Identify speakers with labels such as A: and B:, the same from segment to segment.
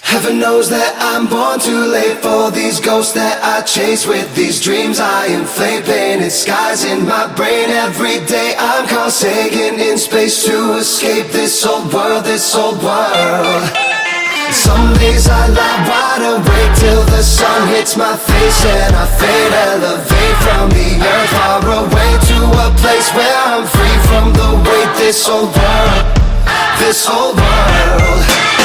A: Heaven knows that I'm born too late for these ghosts that I chase. With these dreams I inflate, painted skies in my brain. Every day I'm caught sagging in space to escape this old world, this old world. Some days I lie wide awake till the sun hits my face and I fade, elevate from the earth far away to a place where I'm free from the weight. This old world, this old world.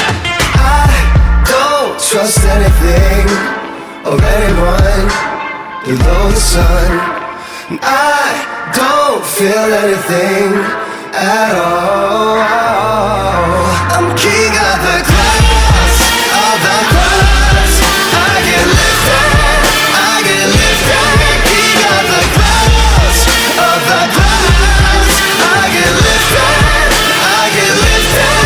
A: I don't trust anything or anyone below the sun. I don't feel anything at all. I'm king of the clouds, of the clouds. I get lifted, I get lifted. King of the clouds, of the clouds. I get lifted, I get lifted.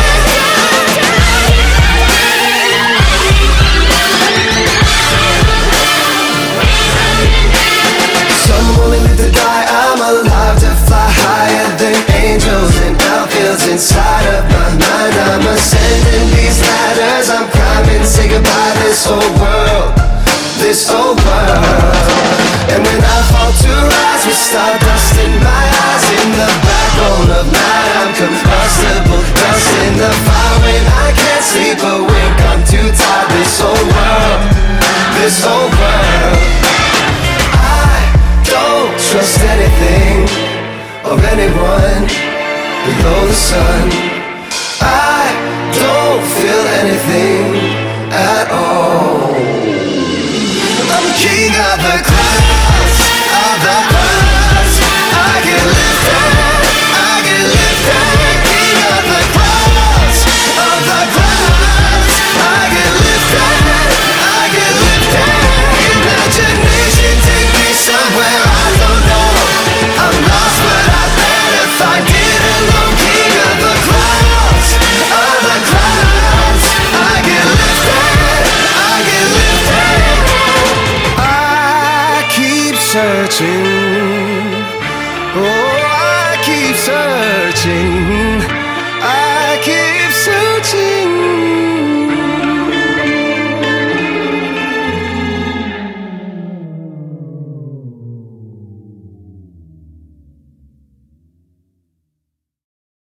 A: Some only live to die, I'm alive to fly higher than angels and outfields inside of my mind. I'm ascending these ladders, I'm climbing, say goodbye this old world, this old world. And when I fall to rise with stardust in my eyes, in the backbone of night I'm combustible, dust in the fire when I can't sleep a wink, I'm too tired. This old world, this old world. Don't trust anything or anyone below the sun. I don't feel anything at all. I'm king of the clouds, of the clouds. I get lifted, I get lifted. King of the clouds, of the clouds. I get lifted, I get lifted. Imagination take me somewhere I don't know. I'm lost but I better find it alone. King of the clouds, of the clouds. I get lifted, I get lifted. I keep searching, oh I keep searching, I keep searching.